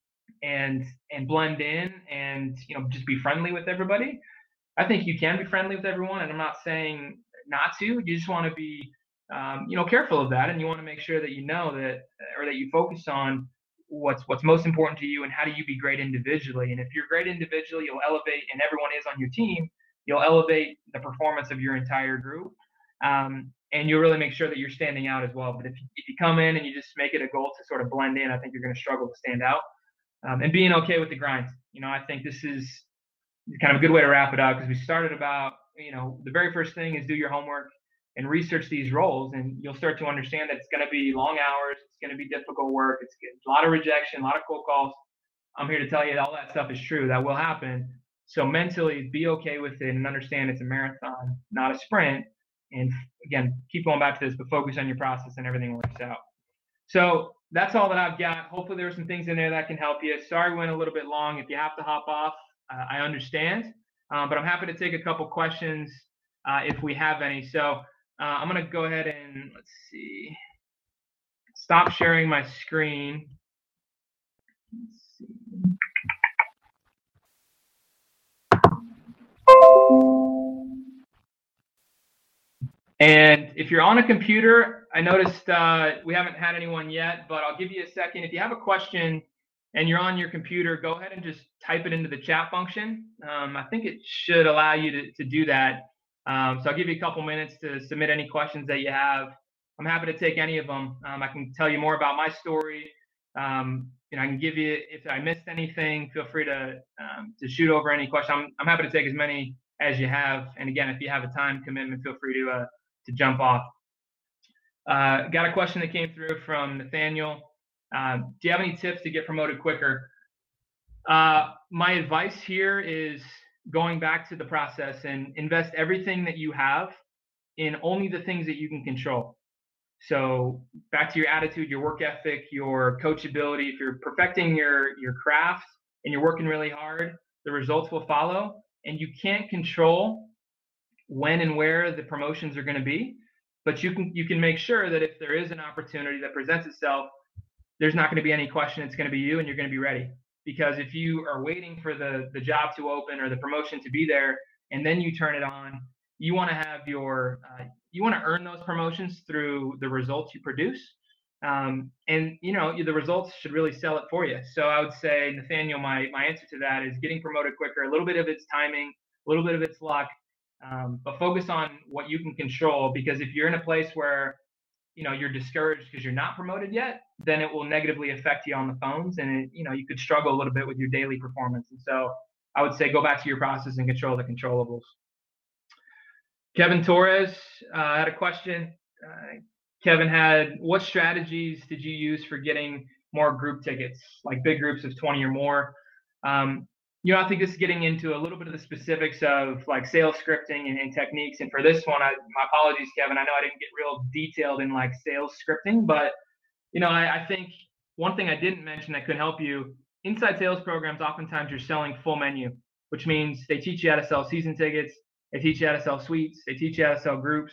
and and blend in and, you know, just be friendly with everybody. I think you can be friendly with everyone, and I'm not saying not to. You just want to be, um, you know, careful of that, and you want to make sure that you know that, or that you focus on what's what's most important to you, and how do you be great individually. And if you're great individually, you'll elevate, and everyone is on your team, you'll elevate the performance of your entire group, um, and you'll really make sure that you're standing out as well. But if you, if you come in and you just make it a goal to sort of blend in, I think you're going to struggle to stand out. Um, and being okay with the grind. You know, I think this is kind of a good way to wrap it up, because we started about, you know, the very first thing is do your homework and research these roles, and you'll start to understand that it's going to be long hours, it's going to be difficult work, it's a lot of rejection, a lot of cold calls. I'm here to tell you that all that stuff is true. That will happen. So mentally be okay with it and understand it's a marathon, not a sprint. And again, keep going back to this, but focus on your process and everything works out. So that's all that I've got. Hopefully there are some things in there that can help you. Sorry we went a little bit long. If you have to hop off, uh, I understand. Um, but I'm happy to take a couple questions uh, if we have any. So uh, I'm going to go ahead and, let's see, stop sharing my screen. Let's see. And if you're on a computer, I noticed uh, we haven't had anyone yet, but I'll give you a second. If you have a question and you're on your computer, go ahead and just type it into the chat function. Um, I think it should allow you to, to do that. Um, so I'll give you a couple minutes to submit any questions that you have. I'm happy to take any of them. Um, I can tell you more about my story. Um, you know, I can give you, if I missed anything, feel free to um, to shoot over any question. I'm, I'm happy to take as many as you have. And again, if you have a time commitment, feel free to uh, to jump off. Uh, got a question that came through from Nathaniel. Uh, do you have any tips to get promoted quicker? Uh, my advice here is going back to the process and invest everything that you have in only the things that you can control. So back to your attitude, your work ethic, your coachability. If you're perfecting your, your craft and you're working really hard, the results will follow. And you can't control when and where the promotions are going to be, but you can you can make sure that if there is an opportunity that presents itself, there's not going to be any question. It's going to be you, and you're going to be ready. Because if you are waiting for the the job to open or the promotion to be there, and then you turn it on, you want to have your uh, you want to earn those promotions through the results you produce. Um, and you know the results should really sell it for you. So I would say, Nathaniel, my my answer to that is getting promoted quicker. A little bit of it's timing, a little bit of it's luck, um, but focus on what you can control. Because if you're in a place where you know you're discouraged because you're not promoted yet, then it will negatively affect you on the phones, and it, you know you could struggle a little bit with your daily performance. And so I would say go back to your process and control the controllables. Kevin Torres uh, had a question. Uh, Kevin had, what strategies did you use for getting more group tickets, like big groups of twenty or more? Um, you know, I think this is getting into a little bit of the specifics of like sales scripting and, and techniques. And for this one, I, my apologies, Kevin. I know I didn't get real detailed in like sales scripting, but you know, I, I think one thing I didn't mention that could help you, inside sales programs, oftentimes you're selling full menu, which means they teach you how to sell season tickets. They teach you how to sell suites. They teach you how to sell groups,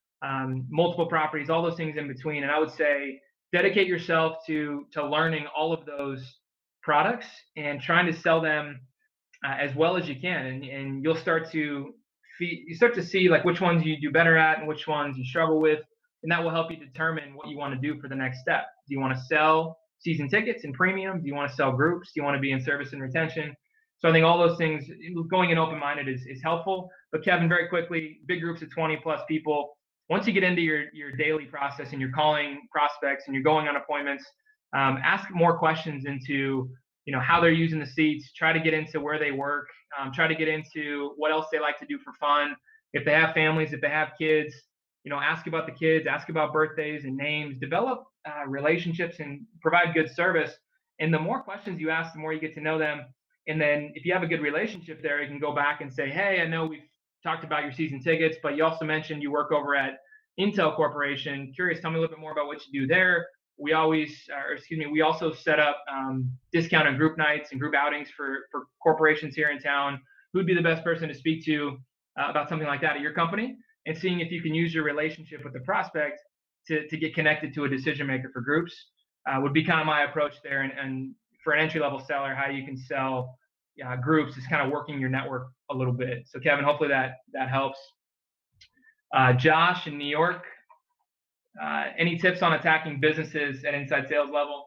um, multiple properties, all those things in between. And I would say dedicate yourself to to learning all of those products and trying to sell them uh, as well as you can. And, and you'll start to fee- you start to see like which ones you do better at and which ones you struggle with. And that will help you determine what you want to do for the next step. Do you want to sell season tickets and premium? Do you want to sell groups? Do you want to be in service and retention? So I think all those things, going in open-minded is, is helpful. But Kevin, very quickly, big groups of twenty plus people, once you get into your, your daily process and you're calling prospects and you're going on appointments, um, ask more questions into, you know, how they're using the seats, try to get into where they work, um, try to get into what else they like to do for fun. If they have families, if they have kids, you know, ask about the kids, ask about birthdays and names, develop uh, relationships and provide good service. And the more questions you ask, the more you get to know them. And then if you have a good relationship there, you can go back and say, hey, I know we've talked about your season tickets, but you also mentioned you work over at Intel Corporation. Curious, tell me a little bit more about what you do there. We always, or excuse me, we also set up um, discounted group nights and group outings for, for corporations here in town. Who'd be the best person to speak to uh, about something like that at your company? And seeing if you can use your relationship with the prospect to, to get connected to a decision maker for groups uh, would be kind of my approach there. And, and for an entry-level seller, how you can sell uh, groups is kind of working your network a little bit. So Kevin, hopefully that that helps. Uh, Josh in New York, uh, any tips on attacking businesses at inside sales level?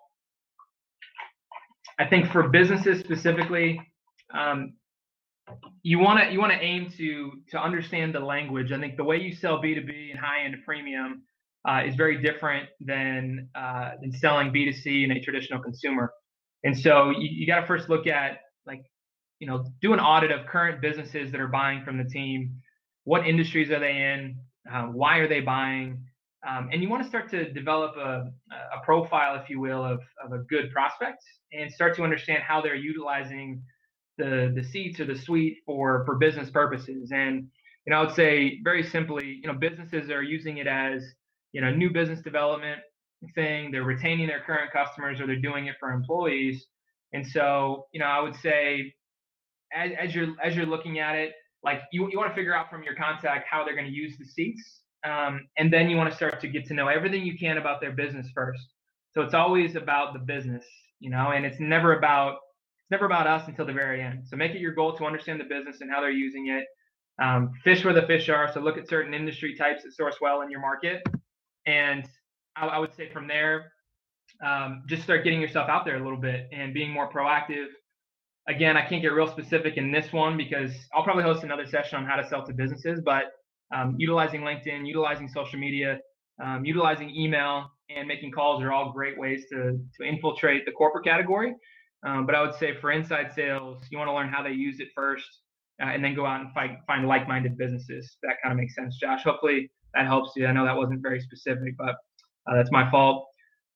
I think for businesses specifically, um, you want to you want to aim to to understand the language. I think the way you sell B two B and high-end premium uh, is very different than uh, than selling B two C in a traditional consumer. And so you, you got to first look at, like, you know, do an audit of current businesses that are buying from the team. What industries are they in? Uh, why are they buying? Um, and you want to start to develop a, a profile, if you will, of, of a good prospect and start to understand how they're utilizing the, the seats or the suite for, for business purposes. And, you know, I would say very simply, you know, businesses are using it as, you know, new business development thing. They're retaining their current customers, or they're doing it for employees. And so, you know, I would say as, as you're as you're looking at it, like you, you want to figure out from your contact how they're going to use the seats. Um, and then you want to start to get to know everything you can about their business first. So it's always about the business, you know, and it's never about it's never about us until the very end. So make it your goal to understand the business and how they're using it. Um, fish where the fish are. So look at certain industry types that source well in your market. And I, I would say from there, um, just start getting yourself out there a little bit and being more proactive. Again, I can't get real specific in this one because I'll probably host another session on how to sell to businesses, but um, utilizing LinkedIn, utilizing social media, um, utilizing email, and making calls are all great ways to, to infiltrate the corporate category. Um, but I would say for inside sales, you want to learn how they use it first. uh, and then go out and find, find like-minded businesses. That kind of makes sense, Josh. Hopefully that helps you. I know that wasn't very specific, but uh, that's my fault.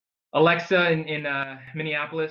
Alexa in, in uh, Minneapolis,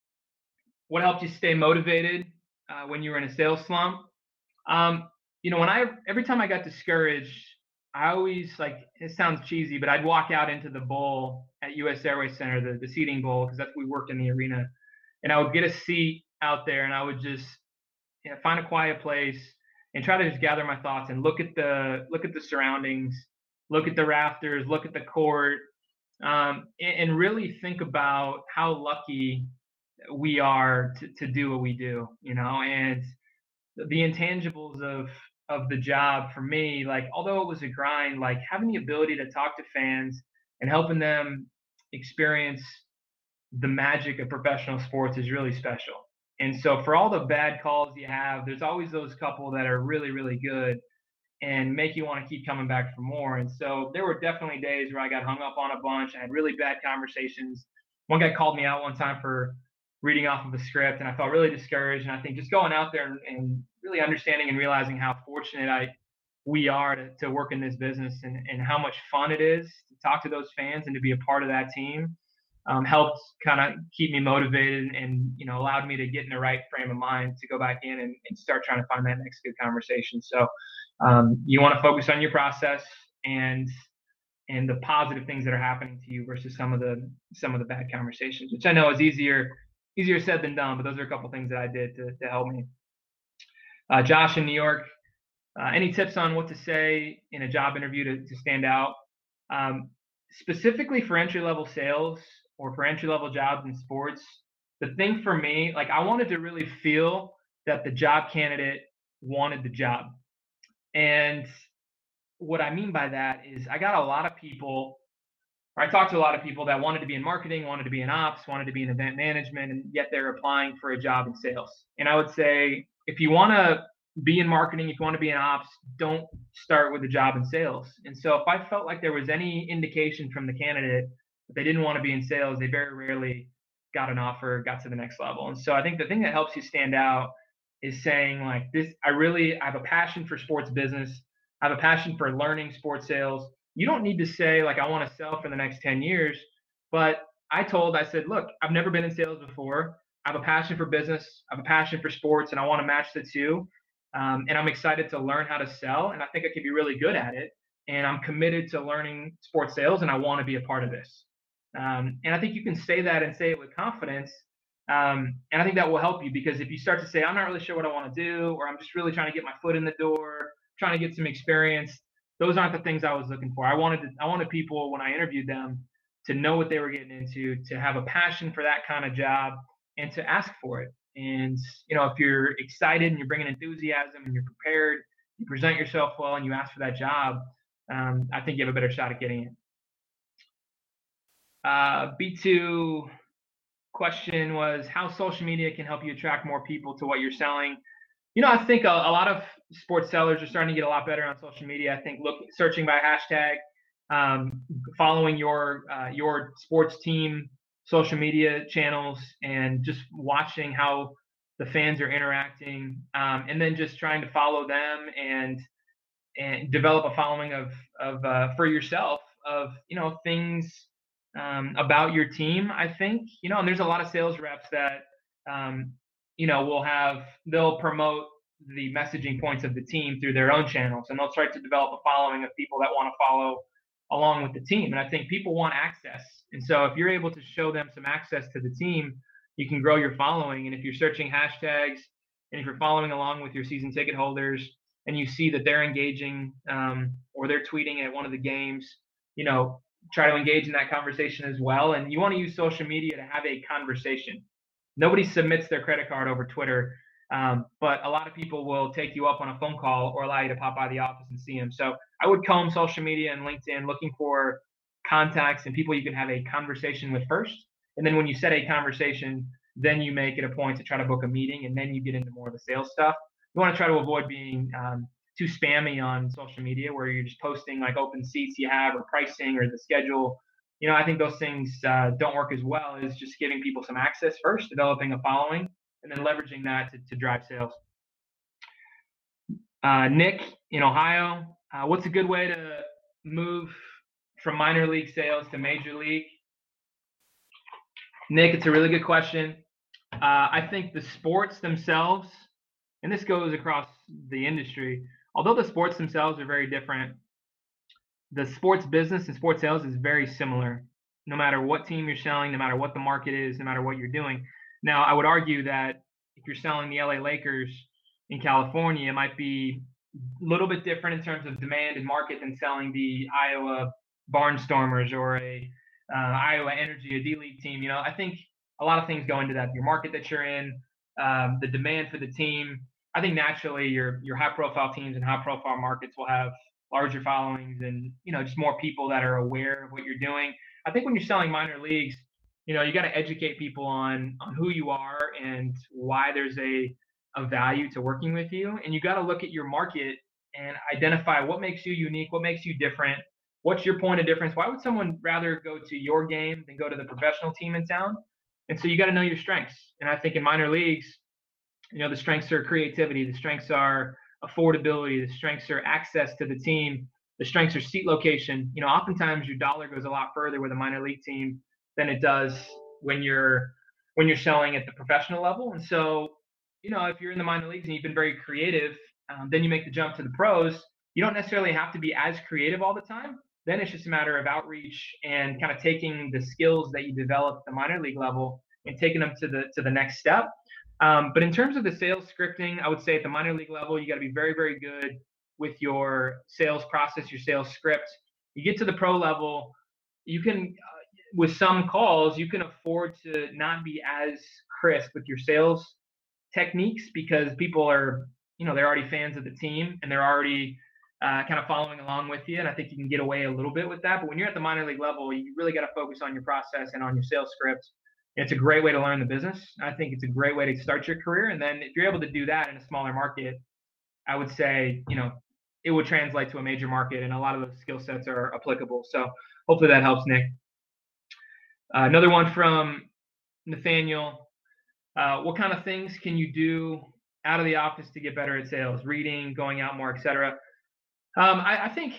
what helped you stay motivated uh, when you were in a sales slump? Um, you know, when I every time I got discouraged, I always, like, it sounds cheesy, but I'd walk out into the bowl at U S Airways Center, the, the seating bowl, because that's we worked in the arena, and I would get a seat out there, and I would just, you know, find a quiet place and try to just gather my thoughts and look at the look at the surroundings, look at the rafters, look at the court, um, and, and really think about how lucky we are to, to do what we do, you know, and the intangibles of of the job for me, like, although it was a grind, like having the ability to talk to fans and helping them experience the magic of professional sports is really special. And so for all the bad calls you have, there's always those couple that are really, really good and make you want to keep coming back for more. And so there were definitely days where I got hung up on a bunch. I had really bad conversations. One guy called me out one time for reading off of a script, and I felt really discouraged. And I think just going out there and, and really understanding and realizing how fortunate I we are to, to work in this business, and, and how much fun it is to talk to those fans and to be a part of that team, um, helped kind of keep me motivated, and, you know, allowed me to get in the right frame of mind to go back in and, and start trying to find that next good conversation. So um, you want to focus on your process and and the positive things that are happening to you versus some of the some of the bad conversations, which I know is easier easier said than done, but those are a couple things that I did to, to help me. Uh, Josh in New York, uh, any tips on what to say in a job interview to, to stand out? Um, specifically for entry-level sales or for entry-level jobs in sports, the thing for me, like, I wanted to really feel that the job candidate wanted the job. And what I mean by that is I got a lot of people, or I talked to a lot of people that wanted to be in marketing, wanted to be in ops, wanted to be in event management, and yet they're applying for a job in sales. And I would say, if you want to be in marketing, if you want to be in ops, don't start with a job in sales. And so if I felt like there was any indication from the candidate that they didn't want to be in sales, they very rarely got an offer, got to the next level. And so I think the thing that helps you stand out is saying, like, this, I really I have a passion for sports business. I have a passion for learning sports sales. You don't need to say, like, I want to sell for the next ten years. But I told, I said, look, I've never been in sales before. I have a passion for business. I have a passion for sports, and I want to match the two. Um, and I'm excited to learn how to sell. And I think I could be really good at it. And I'm committed to learning sports sales, and I want to be a part of this. Um, and I think you can say that and say it with confidence. Um, and I think that will help you, because if you start to say, I'm not really sure what I want to do, or I'm just really trying to get my foot in the door, trying to get some experience, those aren't the things I was looking for. I wanted to, I wanted people, when I interviewed them, to know what they were getting into, to have a passion for that kind of job, and to ask for it. And, you know, if you're excited and you're bringing enthusiasm and you're prepared, you present yourself well, and you ask for that job, um, I think you have a better shot at getting it. Uh, B two question was how social media can help you attract more people to what you're selling. You know, I think a, a lot of sports sellers are starting to get a lot better on social media. I think look, searching by hashtag, um, following your uh, your sports team social media channels, and just watching how the fans are interacting, um, and then just trying to follow them and and develop a following of of uh, for yourself of, you know, things um, about your team. I think, you know, and there's a lot of sales reps that um, you know, will have, they'll promote the messaging points of the team through their own channels, and they'll try to develop a following of people that want to follow along with the team. And I think people want access. And so if you're able to show them some access to the team, you can grow your following. And if you're searching hashtags, and if you're following along with your season ticket holders, and you see that they're engaging, um, or they're tweeting at one of the games, you know, try to engage in that conversation as well. And you want to use social media to have a conversation. Nobody submits their credit card over Twitter, um, but a lot of people will take you up on a phone call or allow you to pop by the office and see them. So I would comb social media and LinkedIn looking for contacts and people you can have a conversation with first. And then when you set a conversation, then you make it a point to try to book a meeting, and then you get into more of the sales stuff. You want to try to avoid being um, too spammy on social media, where you're just posting like open seats you have, or pricing, or the schedule. You know, I think those things uh, don't work as well as just giving people some access first, developing a following, and then leveraging that to, to drive sales. Uh, Nick in Ohio, uh, what's a good way to move from minor league sales to major league? Nick, it's a really good question. Uh, I think the sports themselves, and this goes across the industry, although the sports themselves are very different, the sports business and sports sales is very similar, no matter what team you're selling, no matter what the market is, no matter what you're doing. Now, I would argue that if you're selling the L A Lakers in California, it might be a little bit different in terms of demand and market than selling the Iowa Barnstormers or a uh, Iowa Energy, a D League team. You know, I think a lot of things go into that. Your market that you're in, um, the demand for the team. I think naturally your your high profile teams and high profile markets will have larger followings and, you know, just more people that are aware of what you're doing. I think when you're selling minor leagues, you know, you got to educate people on on who you are and why there's a a value to working with you. And you got to look at your market and identify what makes you unique, what makes you different, what's your point of difference. Why would someone rather go to your game than go to the professional team in town? And so you got to know your strengths. And I think in minor leagues, you know, the strengths are creativity, the strengths are affordability, the strengths are access to the team, the strengths are seat location. You know, oftentimes your dollar goes a lot further with a minor league team than it does when you're when you're selling at the professional level. And so, you know, if you're in the minor leagues and you've been very creative, um, then you make the jump to the pros. You don't necessarily have to be as creative all the time. Then it's just a matter of outreach and kind of taking the skills that you develop at the minor league level and taking them to the to the next step. Um, but in terms of the sales scripting, I would say at the minor league level, you got to be very, very good with your sales process, your sales script. You get to the pro level, you can, uh, with some calls, you can afford to not be as crisp with your sales techniques because people are, you know, they're already fans of the team and they're already uh, kind of following along with you. And I think you can get away a little bit with that. But when you're at the minor league level, you really got to focus on your process and on your sales script. It's a great way to learn the business. I think it's a great way to start your career. And then if you're able to do that in a smaller market, I would say, you know, it would translate to a major market and a lot of those skill sets are applicable. So hopefully that helps, Nick. Uh, another one from Nathaniel. Uh, what kind of things can you do out of the office to get better at sales? Reading, going out more, et cetera. Um, I, I think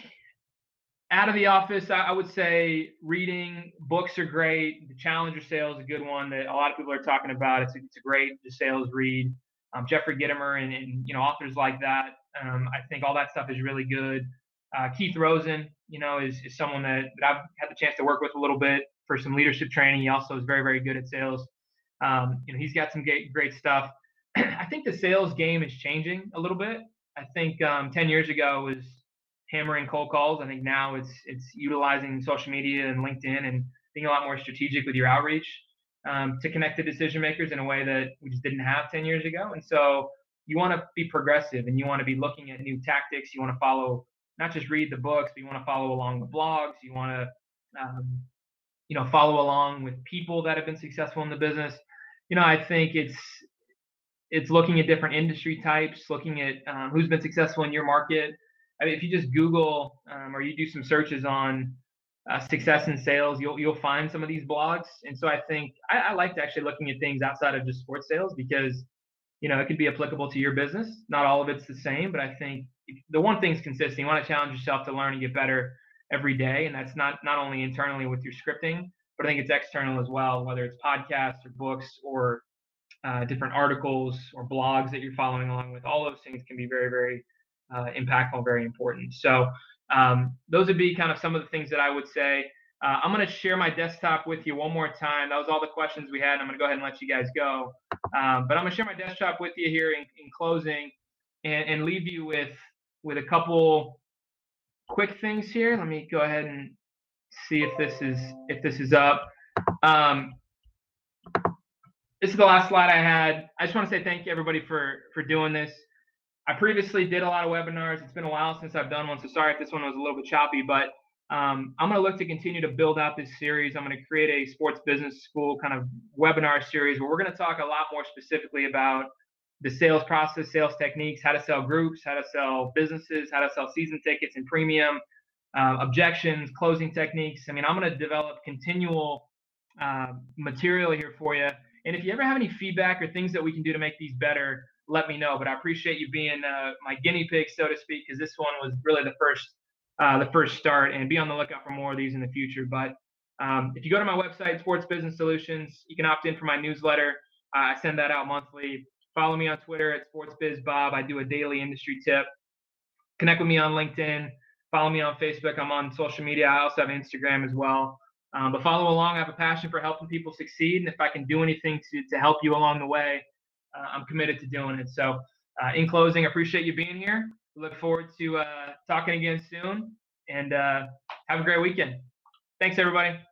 out of the office, I, I would say reading books are great. The Challenger Sale is a good one that a lot of people are talking about. It's a, it's a great sales read. Um, Jeffrey Gitomer and, and you know authors like that. Um, I think all that stuff is really good. Uh, Keith Rosen, you know, is, is someone that, that I've had the chance to work with a little bit for some leadership training. He also is very, very good at sales. Um, you know, he's got some great, great stuff. I think the sales game is changing a little bit. I think um, ten years ago it was hammering cold calls. I think now it's it's utilizing social media and LinkedIn and being a lot more strategic with your outreach um, to connect to decision makers in a way that we just didn't have ten years ago. And so you want to be progressive and you want to be looking at new tactics. You want to follow, not just read the books, but you want to follow along with blogs. You want to, um, you know, follow along with people that have been successful in the business. You know, I think it's it's looking at different industry types, looking at um, who's been successful in your market. I mean, if you just Google um, or you do some searches on uh, success in sales, you'll you'll find some of these blogs. And so I think I, I liked actually looking at things outside of just sports sales because, you know, it could be applicable to your business. Not all of it's the same, but I think the one thing's consistent. You want to challenge yourself to learn and get better every day. And that's not, not only internally with your scripting, but I think it's external as well, whether it's podcasts or books or uh, different articles or blogs that you're following along with. All those things can be very, very uh, impactful, very important. So um, those would be kind of some of the things that I would say. Uh, I'm going to share my desktop with you one more time. That was all the questions we had. I'm going to go ahead and let you guys go. Um, but I'm going to share my desktop with you here in, in closing and, and leave you with, with a couple quick things here. Let me go ahead and see if this is, if this is up. Um, this is the last slide I had. I just want to say thank you everybody for, for doing this. I previously did a lot of webinars. It's been a while since I've done one, so sorry if this one was a little bit choppy, but um, I'm going to look to continue to build out this series. I'm going to create a sports business school kind of webinar series where we're going to talk a lot more specifically about the sales process, sales techniques, how to sell groups, how to sell businesses, how to sell season tickets and premium, uh, objections, closing techniques. I mean, I'm going to develop continual uh, material here for you. And if you ever have any feedback or things that we can do to make these better, let me know. But I appreciate you being uh, my guinea pig, so to speak, because this one was really the first uh, the first start. And be on the lookout for more of these in the future. But um, if you go to my website, Sports Business Solutions, you can opt in for my newsletter. Uh, I send that out monthly. Follow me on Twitter at SportsBizBob. I do a daily industry tip. Connect with me on LinkedIn. Follow me on Facebook. I'm on social media. I also have Instagram as well. Um, but follow along. I have a passion for helping people succeed. And if I can do anything to, to help you along the way, uh, I'm committed to doing it. So uh, in closing, I appreciate you being here. Look forward to uh, talking again soon. And uh, have a great weekend. Thanks, everybody.